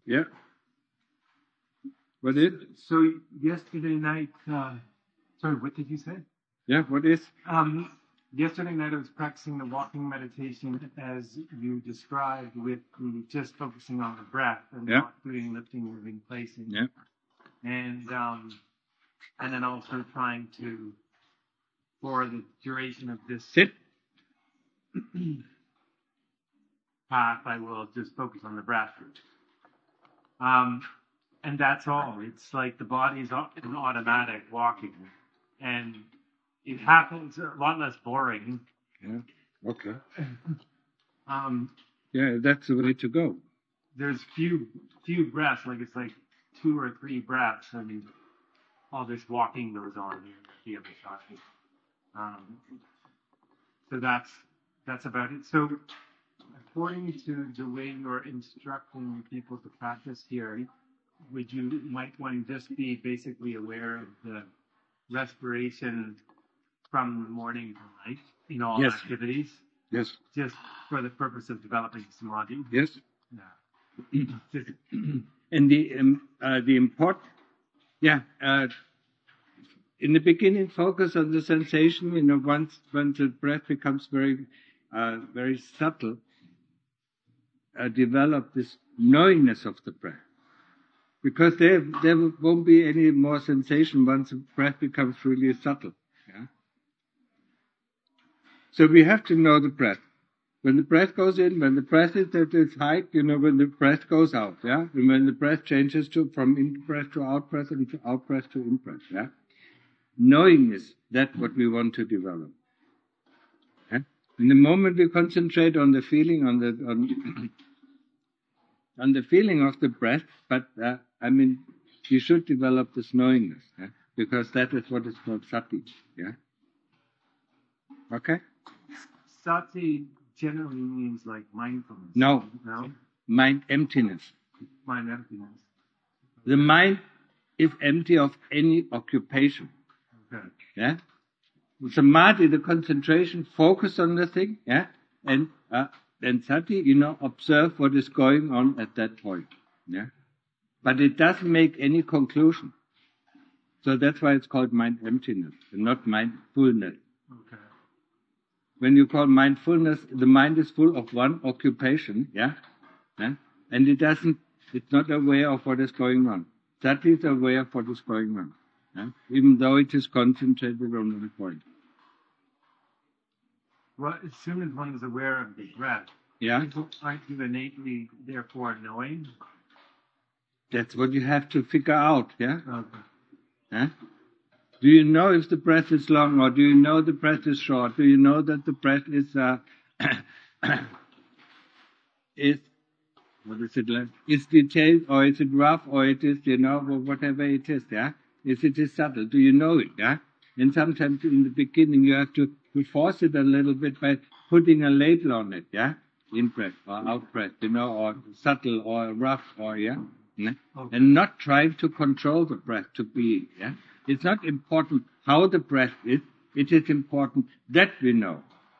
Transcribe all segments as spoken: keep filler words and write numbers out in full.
Yeah. What is? So yesterday night, uh, sorry, what did you say? Yeah, what is? Um, yesterday night I was practicing the walking meditation as you described, with the, just focusing on the breath and Yeah. not doing lifting, moving, placing. Yeah. And um, and then also trying to, for the duration of this Sit. path, I will just focus on the breath. Um, and that's all. It's like the body's an automatic walking, and it happens a lot less boring. Yeah. Okay. Um, Yeah, that's the way to go. there's few few breaths, like it's like two or three breaths, I mean, all this walking goes on here at the other side. Um, so that's that's about it. So according to the way you're instructing people to practice here, would you might want to just be basically aware of the respiration from the morning to night in all Yes. activities, Yes. just for the purpose of developing samadhi? Yes. Yeah. Just, And the um, uh, the import, yeah. Uh, in the beginning, focus on the sensation. You know, once once the breath becomes very uh, very subtle, uh, develop this knowingness of the breath. Because there there won't be any more sensation once the breath becomes really subtle. Yeah. So we have to know the breath. When the breath goes in, when the breath is at its height, you know, when the breath goes out, yeah? And when the breath changes to from in-breath to out-breath and to out-breath to in-breath, yeah? Knowing is that what we want to develop. Yeah? In the moment we concentrate on the feeling, on the on, on the feeling of the breath, but uh, I mean, you should develop this knowingness, yeah? Because that is what is called sati, yeah? Okay? sati generally means like mindfulness. No. No? Mind emptiness. Mind emptiness. The mind is empty of any occupation. Okay. Yeah? Samadhi, the concentration, focus on the thing, yeah? And uh, then sati, you know, observe what is going on at that point. Yeah? But it doesn't make any conclusion. So that's why it's called mind emptiness, and not mindfulness. Okay. When you call mindfulness, the mind is full of one occupation, yeah? Yeah? And it doesn't, it's not aware of what is going on. Sati is aware of what is going on, yeah? Even though it is concentrated on one point. Well, as soon as one is aware of the breath, yeah, aren't you innately, therefore, knowing? That's what you have to figure out, yeah? Okay. Huh? Do you know if the breath is long, or do you know the breath is short? Do you know that the breath is, uh, is, what is it like? Is detailed, or is it rough, or it is, you know, whatever it is, yeah? Is it is subtle? Do you know it, yeah? And sometimes in the beginning you have to, to force it a little bit by putting a label on it, yeah? In breath or out breath, you know, or subtle or rough, or, yeah? yeah? Okay. And not trying to control the breath to be, yeah? It's not important how the breath is, it is important that we know.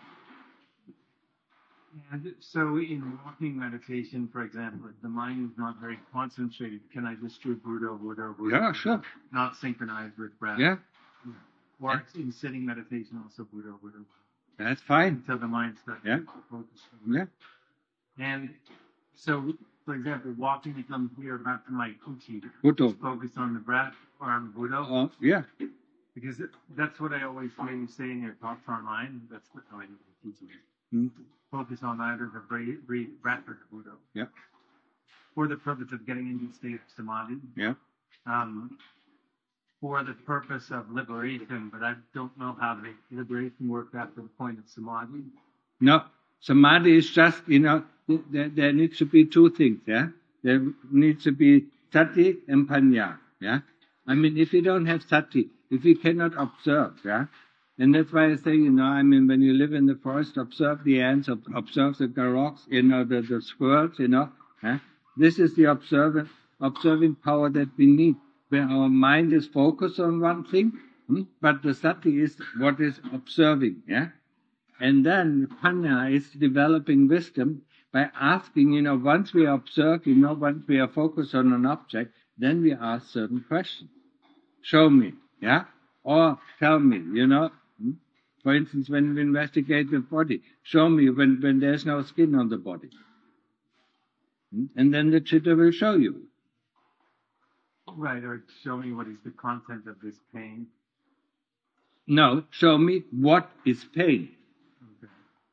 And so in walking meditation, for example, if the mind is not very concentrated, can I just do Buddha, Buddha, Buddha? Yeah, sure. Not synchronized with breath? Yeah. yeah. Or yeah. in sitting meditation also Buddha, Buddha, Buddha. That's fine. Until the mind starts yeah. to focus. Yeah. And so, for example, walking from here back to my uchi, Buddha. Focus on the breath or on Buddha? Uh, yeah. Because it, that's what I always hear you say in your talks online. That's the how I teach you. Mm-hmm. Focus on either the breath, breath, breath or the Buddha. Yeah. For the purpose of getting into the state of samadhi. Yeah. Um, for the purpose of liberation, but I don't know how the liberation works after the point of samadhi. No, samadhi is just, you know, there, there needs to be two things, yeah? There needs to be sati and panya, yeah? I mean, if you don't have sati, if you cannot observe, yeah? And that's why I say, you know, I mean, when you live in the forest, observe the ants, observe the garoks, you know, the, the squirrels, you know. Eh? This is the observant, observing power that we need, where our mind is focused on one thing, hmm? but the sati is what is observing, yeah. And then panya is developing wisdom, by asking, you know, once we observe, you know, once we are focused on an object, then we ask certain questions. Show me, yeah? Or tell me, you know. Hmm? For instance, when we investigate the body, show me when, when there's no skin on the body. Hmm? And then the chitta will show you. Right, or show me what is the content of this pain. No, show me what is pain. Okay.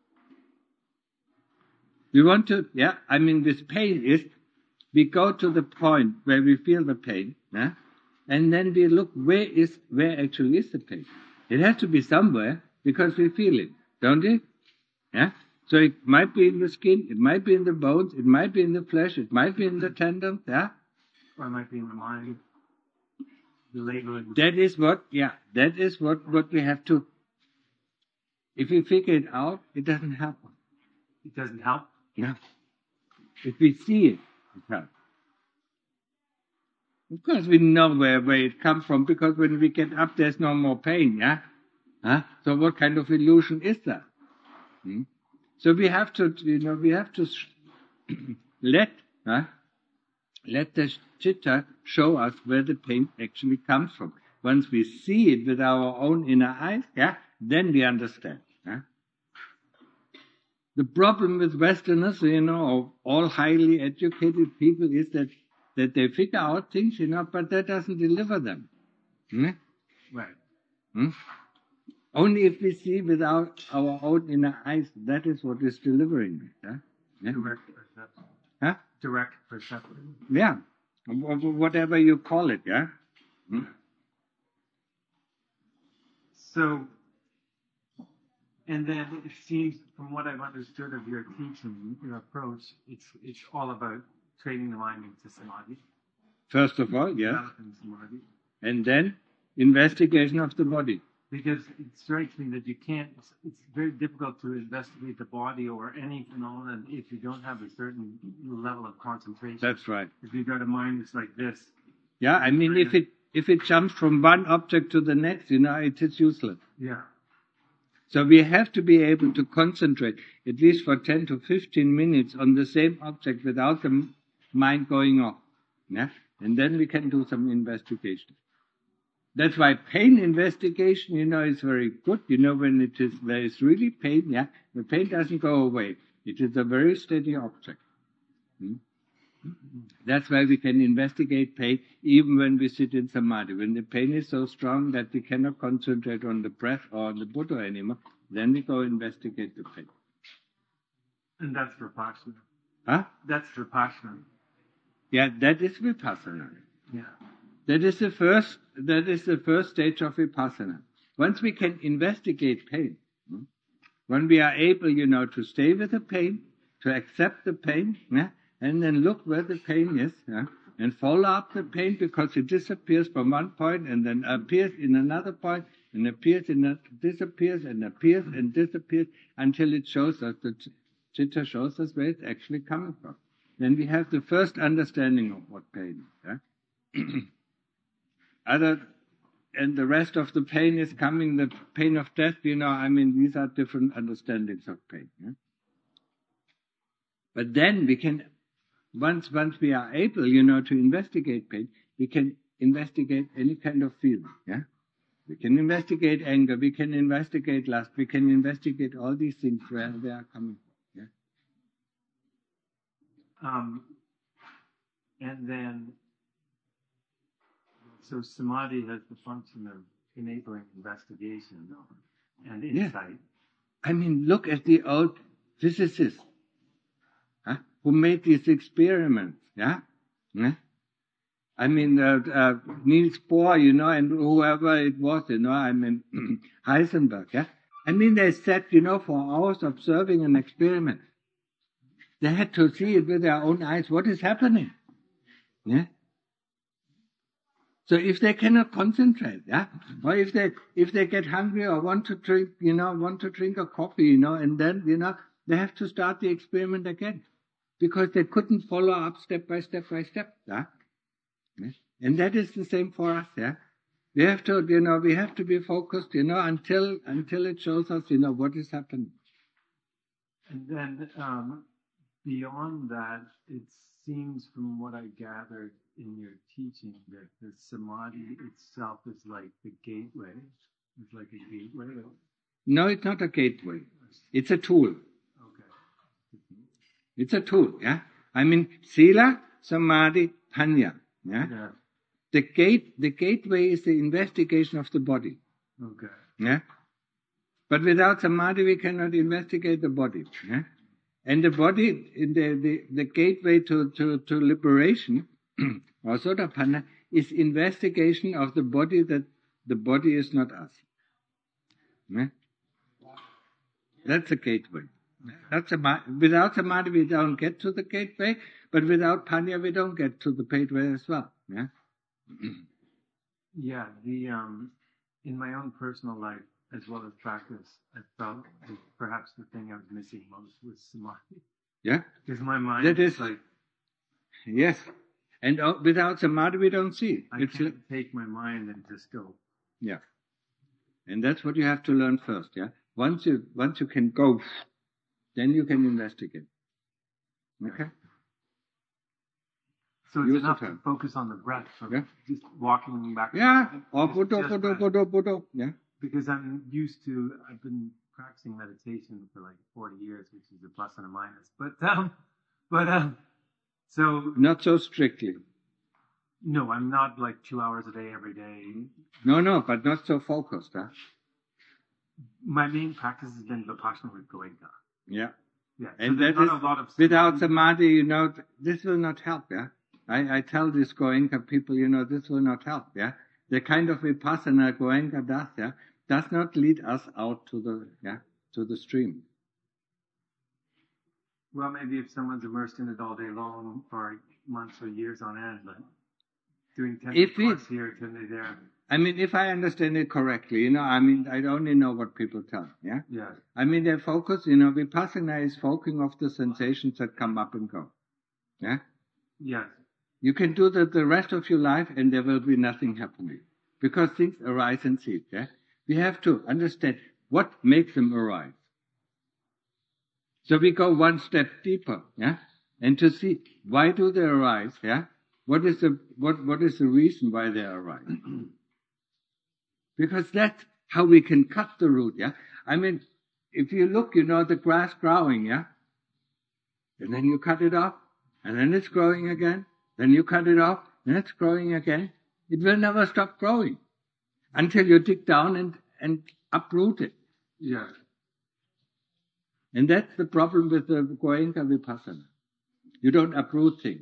We want to, yeah, I mean, this pain is, we go to the point where we feel the pain, yeah, and then we look where is, where actually is the pain. It has to be somewhere because we feel it, don't it? Yeah? So it might be in the skin, it might be in the bones, it might be in the flesh, it might be in the tendons, yeah? Or it might be in the mind. The labeling. That is what, yeah, that is what, what we have to, if we figure it out, it doesn't help us. It doesn't help? No. If we see it, it helps. Of course we know where, where it comes from, because when we get up there's no more pain, yeah? Huh? So what kind of illusion is that? Hmm? So we have to, you know, we have to let, huh? let the chitta show us where the pain actually comes from. Once we see it with our own inner eyes, yeah, then we understand. Yeah? The problem with Westerners, you know, or all highly educated people, is that, that they figure out things, you know, but that doesn't deliver them. Hmm? Right. Hmm? Only if we see with our, our own inner eyes, that is what is delivering it. Yeah? Yeah? Direct perception. Huh? Direct perception. Yeah. Whatever you call it, yeah? Hmm? So, and then it seems, from what I've understood of your teaching, your approach, it's it's all about training the mind into samadhi. First of all, yes. Developing samadhi. And then investigation of the body. Because it strikes me that you can't, it's, it's very difficult to investigate the body or any phenomenon if you don't have a certain level of concentration. That's right. If you've got a mind that's like this. Yeah, I mean, if it if it jumps from one object to the next, you know, it is useless. Yeah. So we have to be able to concentrate at least for ten to fifteen minutes on the same object without the mind going off. Yeah? And then we can do some investigation. That's why pain investigation, you know, is very good. You know, when it is, there is really pain, yeah, the pain doesn't go away. It is a very steady object. Hmm? That's why we can investigate pain even when we sit in samadhi. When the pain is so strong that we cannot concentrate on the breath or on the Buddha anymore, then we go investigate the pain. And that's vipassana. Huh? That's vipassana. Yeah, that is vipassana. Yeah. That is the first, that is the first stage of vipassana. Once we can investigate pain, hmm, when we are able, you know, to stay with the pain, to accept the pain, yeah, and then look where the pain is, yeah, and follow up the pain because it disappears from one point and then appears in another point and appears in a, disappears and appears and disappears until it shows us, the chitta shows us where it's actually coming from. Then we have the first understanding of what pain is. Yeah? Other, and the rest of the pain is coming, the pain of death, you know, I mean, these are different understandings of pain. Yeah? But then we can, once once we are able, you know, to investigate pain, we can investigate any kind of feeling. Yeah, we can investigate anger, we can investigate lust, we can investigate all these things where they are coming from. Yeah. Um, and then, so samadhi has the function of enabling investigation and insight. Yeah. I mean, look at the old physicists. Huh? Who made these experiments, yeah? yeah? I mean, uh, uh, Niels Bohr, you know, and whoever it was, you know, I mean, Heisenberg, yeah? I mean, they sat, you know, for hours observing an experiment. They had to see it with their own eyes, what is happening, yeah? So if they cannot concentrate, yeah, or if they, if they get hungry or want to drink, you know, want to drink a coffee, you know, and then, you know, they have to start the experiment again. Because they couldn't follow up step by step by step. Yeah? Yeah? And that is the same for us. Yeah? We have to, you know, we have to be focused, you know, until until it shows us, you know, what is happening. And then, um, beyond that, it seems from what I gathered in your teaching that the samadhi itself is like the gateway. It's like a gateway. No, it's not a gateway. It's a tool. Okay. It's a tool, yeah? I mean, sila, samadhi, panya, yeah? Yeah. The gate, the gateway is the investigation of the body. Okay. Yeah? But without samadhi, we cannot investigate the body. Yeah? And the body, the, the, the gateway to, to, to liberation, or sotapanna, is investigation of the body that the body is not us. Yeah? That's a gateway. That's a, without samadhi, we don't get to the gateway, but without panya, we don't get to the gateway as well. Yeah? Yeah, the um, in my own personal life, as well as practice, I felt that perhaps the thing I was missing most was samadhi. Yeah? Because my mind That is, like... Yes. And uh, without samadhi, we don't see. I it's can't like, take my mind and just go. Yeah. And that's what you have to learn first, yeah? Once you, once you can go, then you can investigate. Okay? So it's Use enough the to time. focus on the breath, so Yeah. just walking back. Yeah. and Or forth. Buddha, Just Buddha, breath. Buddha, Buddha. Yeah. Because I'm used to, I've been practicing meditation for like forty years, which is a plus and a minus. But, um, but, um, so, Not so strictly. no, I'm not like two hours a day every day. No, no, but not so focused, huh? My main practice has been Vipassana with Goenka. Yeah. Yeah. And so there's that not is, a lot of without samadhi, you know, this will not help, yeah? I, I tell these Goenka people, you know, this will not help, yeah? The kind of vipassana Goenka does, yeah, does not lead us out to the, yeah, to the stream. Well, maybe if someone's immersed in it all day long for months or years on end, like doing ten If we- course here, ten day there. I mean, if I understand it correctly, you know, I mean, I only know what people tell, yeah? Yeah. I mean, their focus, you know, vipassana is focusing of the sensations that come up and go, yeah? Yes. You can do that the rest of your life and there will be nothing happening. Because things arise and cease, yeah? We have to understand what makes them arise. So we go one step deeper, yeah? And to see, why do they arise, yeah? What is the, what, what is the reason why they arise? Because that's how we can cut the root, yeah? I mean, if you look, you know, the grass growing, yeah? And then you cut it off, and then it's growing again. Then you cut it off, and it's growing again. It will never stop growing until you dig down and, and uproot it. Yes. And that's the problem with the Goenka Vipassana. You don't uproot things.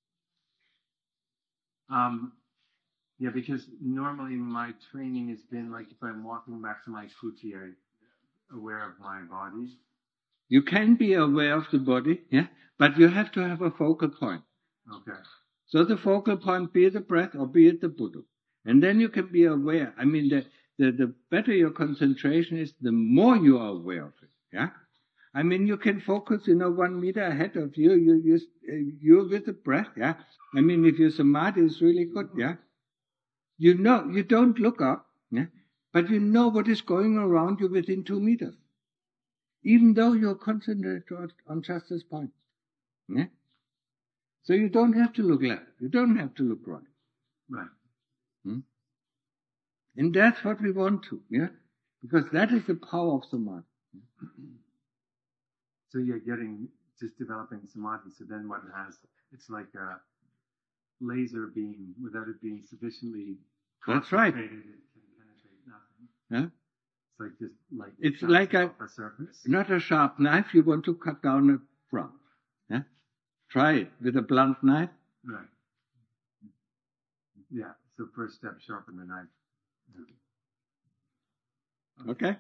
Um, yeah, because normally my training has been like if I'm walking back to my kuti, I'm aware of my body. You can be aware of the body, yeah, but you have to have a focal point. Okay. So the focal point, be it the breath or be it the Buddha. And then you can be aware. I mean, the, the, the better your concentration is, the more you are aware of it, yeah? I mean, you can focus, you know, one meter ahead of you, you, you, you're with the breath, yeah? I mean, if your samadhi is really good, yeah? You know, you don't look up, yeah? But you know what is going around you within two meters. Even though you're concentrated on just this point, yeah? So you don't have to look left. You don't have to look right. Right. Hmm? And that's what we want to, yeah? Because that is the power of samadhi. So you're getting, just developing samadhi, so then one has, it's like a laser beam without it being sufficiently That's right. concentrated, it can penetrate nothing. Yeah? It's like just like It's shots like a, off a surface. not a sharp knife you want to cut down a frog. Yeah? Try it with a blunt knife. Right. Yeah. So first step, sharpen the knife. Okay?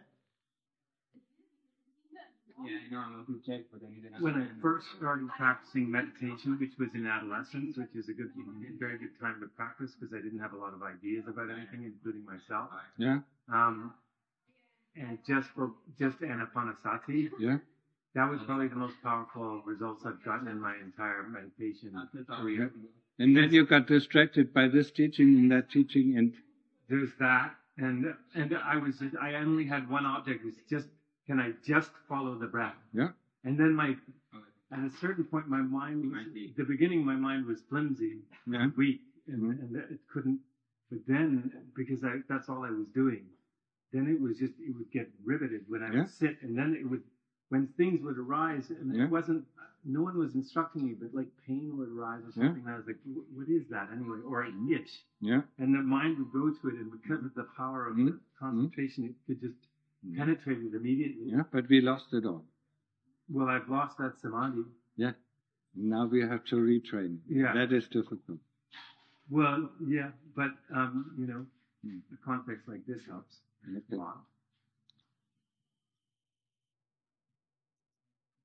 Yeah, I know I'm looking to check, but then you didn't. When I first started practicing meditation, which was in adolescence, which is a good, very good time to practice because I didn't have a lot of ideas about anything, including myself. Yeah? Um, and just for just anapanasati, Yeah? that was probably the most powerful results I've gotten in my entire meditation career. And then you got distracted by this teaching and that teaching, and There's that, and and I was I only had one object. Was just can I just follow the breath? yeah? And then my at a certain point, my mind was, Might be. the beginning, my mind was flimsy, Yeah. weak, and, Mhm. and it couldn't. But then, because I, that's all I was doing, then it was just, it would get riveted when I Yeah. would sit, and then it would, when things would arise, and Yeah. it wasn't, no one was instructing me, but like pain would arise or Yeah. something, and I was like, "Wh- what is that anyway? Or an itch. Yeah. And the mind would go to it, and because of the power of Mhm. the concentration, it could just Mhm. penetrate it immediately. Yeah. But we lost it all. Well, I've lost that samadhi. Yeah. Now we have to retrain. Yeah. That is difficult. Well, yeah, but um, you know, Mm. a context like this helps Okay. a lot.